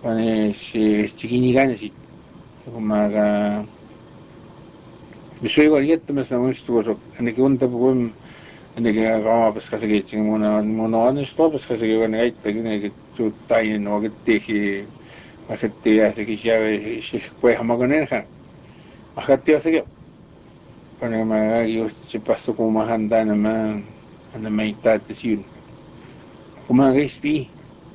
Pane si chini ganesi. Kumaga bisuego aliettamas na unstuosok. Aneke unta puum aneke raamapes kasagetsing muna anistopes kasagetsing aittagi neke tuuttainen nogettehi akattia sekisiave sihkuehamaganenhan. Akattia sege. Pane ma just se passo kuma handana ma ana maitat siun. Kumaga ispi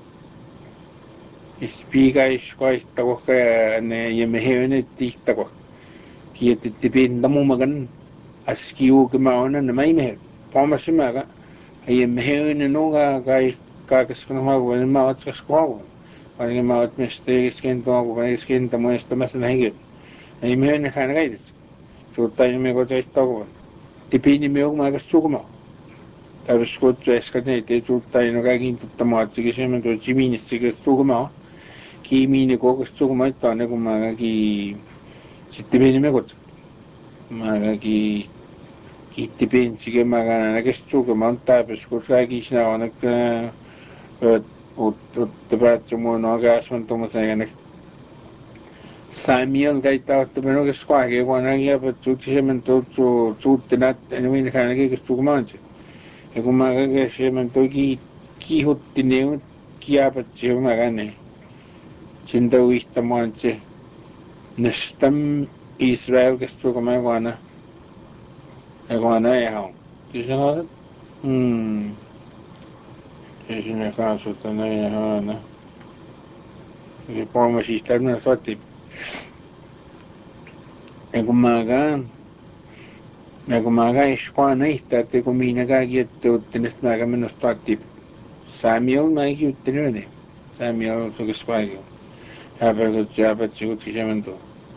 guys guys tago ka ne yemehene tiktago kiet tipin damu magan askiu kemaona na mai me pomasimaga yemehene no guys ka kaskuna ma wen ma atska skwa ani ma at miste skin to ko skin to mo esta mas na hige yemehene khana gaides so tay me go tago tipin me ma ga sugma tabs ko eskane te so tay no ga gin tamatsige semen to chimini sige sugma Kimi ko gusto ko mai tane ko maga ki sitibeni me ko maga ki tipen sige maga na gusto ko manta pes ko sa ki sina onak te bat mo no gas man to mas na Samuel gai ta te no ke skwa ke ko na ya pa tu se men to tu tenat en min kana ke gusto ko manche e ko maga ke se men to ki hot tineu ki apa che maga ne Chindawistamanche Nestam Israel que estuvo como iguana hao. ¿Dice nada? Es una casa tan iguana. Que podemos estar en el soti. Egumaga isquana ista te comina gagiet te tenes maga menos soti. Samuel magi utenene. Samuel so que squagio. Haber java chigut kishamento.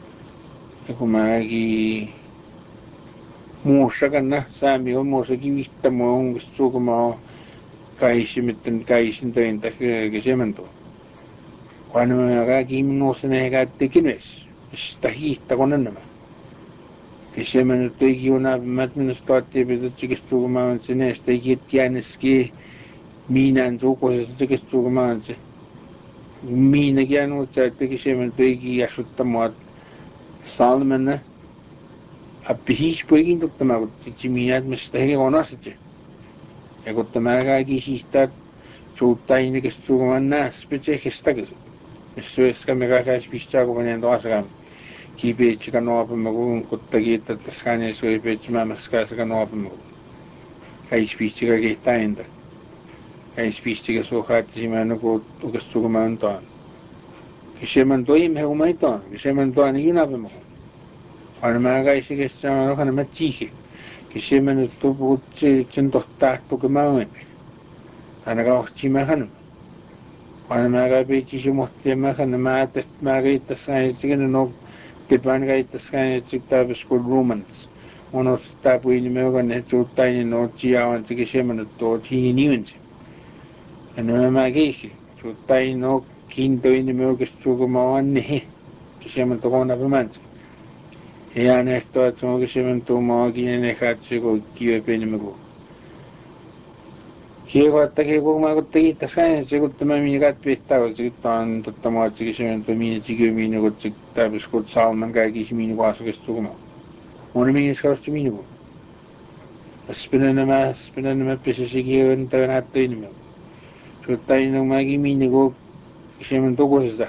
Egumaga Muussa kanna Samuel muussa kivistä mua on sukumaa kaisimitten kaisin töintä kesemento. Kun mä kaikin nousen eikä tekinees. Sitä hiihtä kun enemmän. Kesemento teki una mät minusta tuotti pitää sukumaa sinne sitä kietjääneski miinän sukosesta teki sukumaa se. Miinäkin on se että kesemento teki asuttaa salmenne. Appihis poikin tuttama kun minät mistä he on asetse. Ja kun tämä kaikki sihtää suuttaini kestuuman näs pitää kestäkö. Jos syöskä me kaikki pistää kun menen tuossa kipeitsi kan nuopamme kun kuttakin että tässä ei syö peitsi mämmässä kanssa kan nuopamme. Kaikki pistää kaikki täintä. Kaikki pistää suohaattisi mä en kun kestuuman tuon. Kesemän toimme he umaitaan. Kesemän tuon ei junapamme. Aina mä käisin kesään ohana mä tiihi. Kesään nyt puhut sen tohtaa tukemaan. Aina kauhti mä hanna. Aina mä käisin se mohti mä hanna mä tästä mä käittäs käisin no tepään käittäs käisin taas kun romans. On ostaa puini me ogan ne tuuttaini no tiawan se kesään nyt tuo tiini nimensi. Ja mä käisin. Tuuttaini no kiintoini me oikeasti tukemaan ne. Kesään tuohon apumansa. Ja näistä että onko se men tuomaakin ne katse kun kiepeni ko. Kiekuatta kiekku mä kun teki tässä se kun tämä minä katpittaa kun se on tottamaatsi se men tuo minä tikin minä kun se täpis kun salman kaikki se minä vaasukesta tukuma. On minä skausti minä ko. Spinnen nämä pesisi kiekun tämän hattuin minä. Suttain no mäkin minä ko se men tukosesta.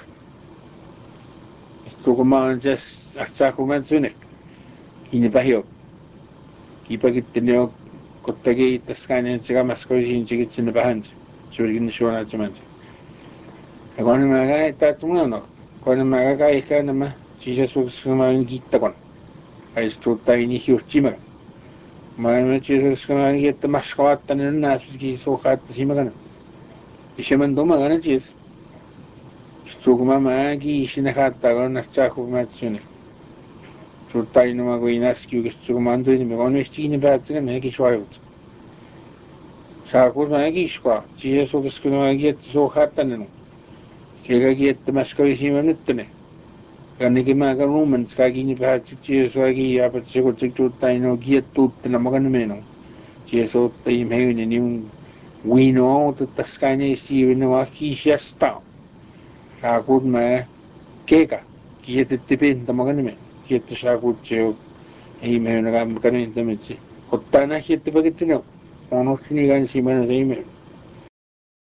Tukuma on se sakuman sunek. Ini pahio. Kipakitte ne kottagi taskainen siga maskoisin sigitsin bahans. Surgin shona tsumansi. Ja kun mä käin tatsumano. Kun mä käin nämä sisäsuuksumaan kittakon. Aistuuttain hiuhtima. Mä en sisäsuuksumaan kitta maskoattanen näskin suhaatta simakan. Isheman domagan tis. Sukuma mäki sinä hattagon nästsaku mätsyne. Suuttaino mä kuin näskiu kestumaan tuli me on mestikin päätsen mäki suojut. Saakus mäki iskua. Sisäsuuksumaan kitta suhaattanen. Kega kitta maskoisimme nyttene. Kannekin mä kan rumens kaikki päätsen sisäsuoki ja päätsen kun suuttaino kiettuuttena makan meno. Sisäsuuttain heinen niin Wino, että skaine siivin vaan kiisiästä. Shakut me keka. Kiete pinta maganime. Kiete shakut cheo. Ime na kanin tamitsi. Kotana kiete pakitino. Ono sinigan si mana sa ime.